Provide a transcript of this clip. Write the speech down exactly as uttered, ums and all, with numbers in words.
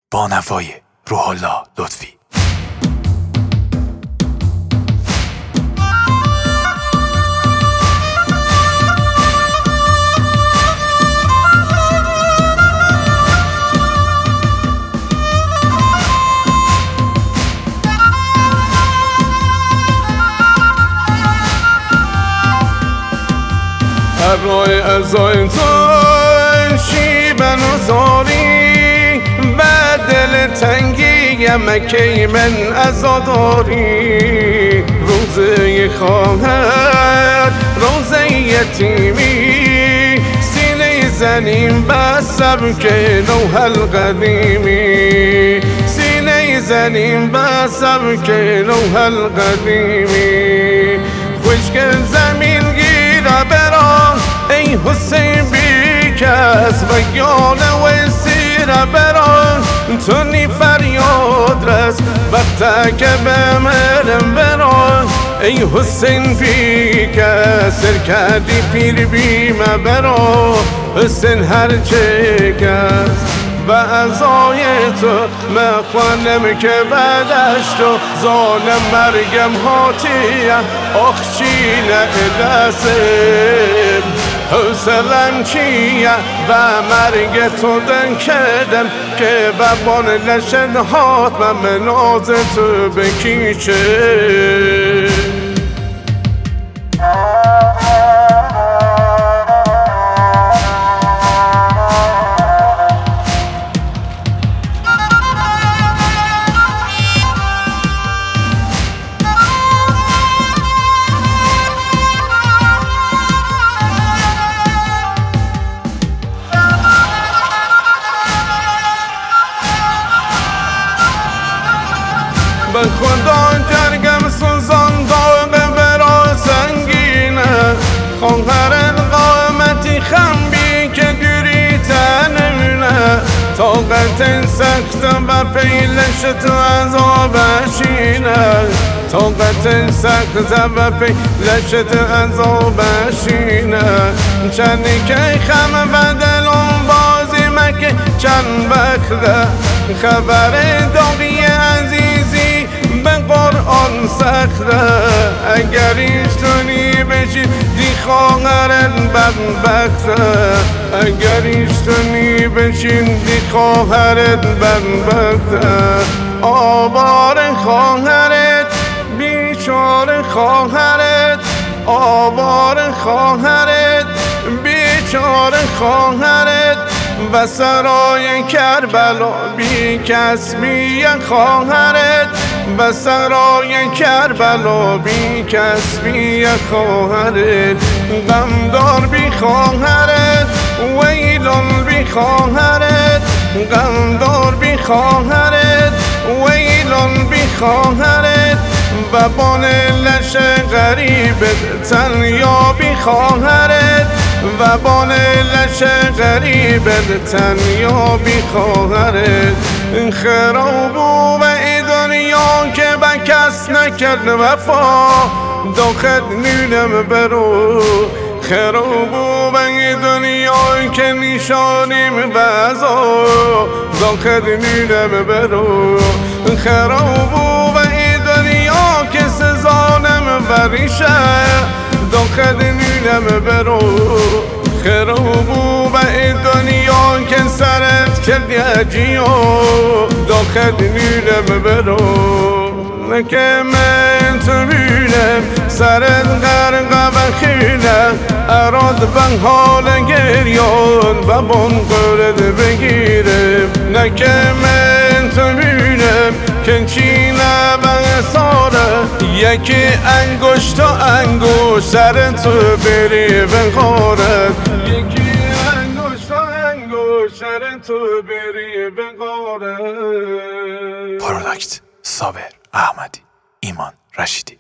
با نوای روح الله لطفی. ابرای ازای تو شیبن و زاری به دل تنگی مکی من ازاداری روزه خواهر روزه یتیمی سینه زنیم به سبک نوح القدیمی سینه زنیم به سبک نوح القدیمی خوشگل زمین گیره برا ای حسین بی کس و یانه و سیره برا تو نی فریاد رس وقتا که بمرم برا ای حسین بی کس سر کردی پیر بیمه برا حسین هر چه کس و ازای تو مخوانم که بعدش تو ظالم مرگم هاتیه آخچینه دستم حسلم چیه و مرگ تو دن کردم که ببان لشن حاتم مناز تو بکیچه به خدا جرگم سوزان داغ برا سنگینه خواهر قامتی خمبی که دوری تنمونه طاقت سخت و پیلش تو عذابشینه طاقت سخت و پیلش تو عذابشینه چندی که خم و دلون بازی مکه چند بخده خبر داغی عزیزی به قرآن سخته اگر ایشتونی بشی دی خواهرت بدبخته اگر ایشتونی بشی دی خواهرت بدبخته آوار خواهرت بیچاره خواهرت آوار خواهرت بیچاره خواهرت و سرای کربلا بی کسبی خواهرت و سرای کربلا بی کسبی خواهرت غمدار بی خواهرت ویلان بی خواهرت غمدار بی خواهرت ویلان بی خواهرت و بان لش غریبت تنیا بی خواهرت و بان لش غریبت تنیا بی خواهرت خرابو و ای دنیا که با کس نکرد وفا داخل نونم برو خرابو و ای دنیا که نشانیم بزا داخل نونم برو خرابو و ای دنیا که سزانم بریشه داخل نونم برو خرابو و ای دنیا که سرت کردی عجیو داخل نونم برو نکه من تو بینم سرت غرقه و خیلم اراد بن حال گریان و بان قرد بگیرم نکه من تو بینم که چینه و ساره یکی انگشت و انگشت سر تو بری بخارد یکی انگشت و انگشت سر تو بری بخارد. پروداکت صابر احمدی، ایمان رشیدی.